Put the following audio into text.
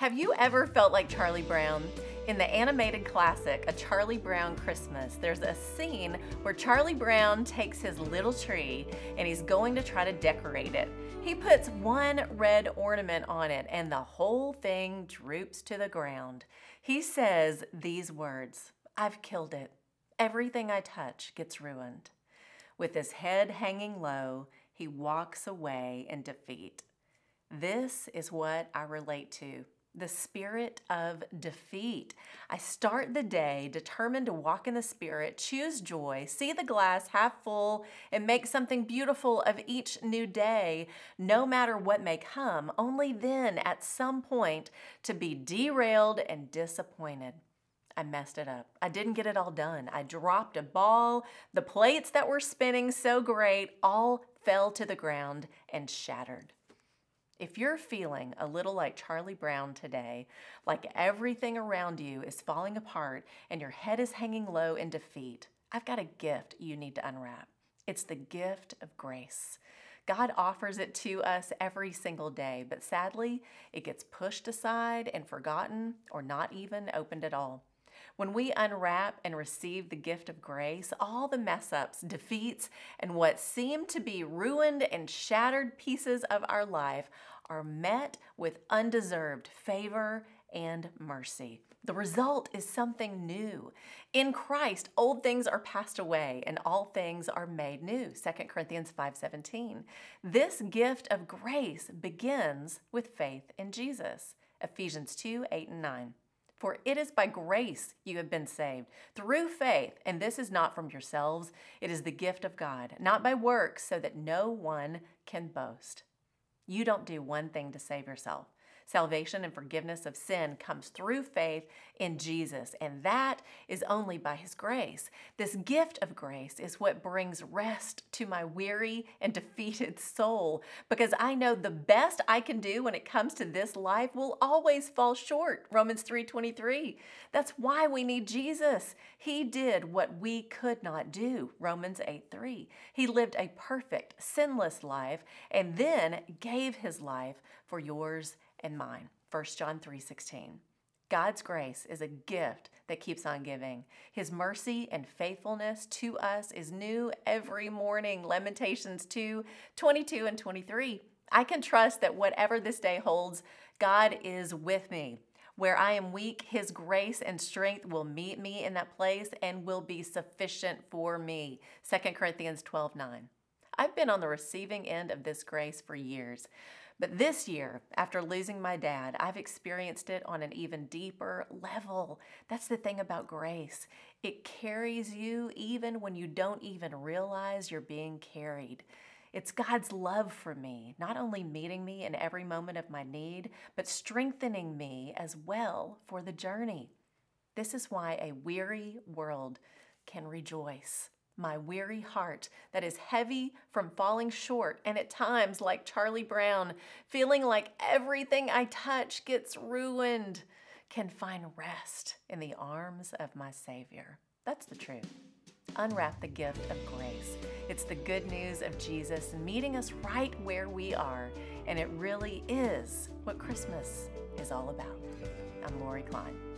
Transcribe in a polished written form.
Have you ever felt like Charlie Brown? In the animated classic, A Charlie Brown Christmas, there's a scene where Charlie Brown takes his little tree and he's going to try to decorate it. He puts one red ornament on it and the whole thing droops to the ground. He says these words, "I've killed it. Everything I touch gets ruined." With his head hanging low, he walks away in defeat. This is what I relate to. The spirit of defeat. I start the day determined to walk in the Spirit, choose joy, see the glass half full, and make something beautiful of each new day, no matter what may come, only then at some point to be derailed and disappointed. I messed it up. I didn't get it all done. I dropped a ball. The plates that were spinning so great all fell to the ground and shattered. If you're feeling a little like Charlie Brown today, like everything around you is falling apart and your head is hanging low in defeat, I've got a gift you need to unwrap. It's the gift of grace. God offers it to us every single day, but sadly, it gets pushed aside and forgotten or not even opened at all. When we unwrap and receive the gift of grace, all the mess ups, defeats, and what seem to be ruined and shattered pieces of our life are met with undeserved favor and mercy. The result is something new. In Christ, old things are passed away and all things are made new. 2 Corinthians 5:17. This gift of grace begins with faith in Jesus. Ephesians 2:8-9. For it is by grace you have been saved, through faith, and this is not from yourselves. It is the gift of God, not by works, so that no one can boast. You don't do one thing to save yourself. Salvation and forgiveness of sin comes through faith in Jesus, and that is only by His grace. This gift of grace is what brings rest to my weary and defeated soul, because I know the best I can do when it comes to this life will always fall short. Romans 3:23. That's why we need Jesus. He did what we could not do. Romans 8:3. He lived a perfect, sinless life and then gave His life for yours and mine. 1 John 3:16. God's grace is a gift that keeps on giving. His mercy and faithfulness to us is new every morning. Lamentations 2:22 and 23. I can trust that whatever this day holds, God is with me. Where I am weak, His grace and strength will meet me in that place and will be sufficient for me. 2 Corinthians 12:9. I've been on the receiving end of this grace for years. But this year, after losing my dad, I've experienced it on an even deeper level. That's the thing about grace. It carries you even when you don't even realize you're being carried. It's God's love for me, not only meeting me in every moment of my need, but strengthening me as well for the journey. This is why a weary world can rejoice. My weary heart that is heavy from falling short and at times like Charlie Brown, feeling like everything I touch gets ruined, can find rest in the arms of my Savior. That's the truth. Unwrap the gift of grace. It's the good news of Jesus meeting us right where we are, and it really is what Christmas is all about. I'm Lori Klein.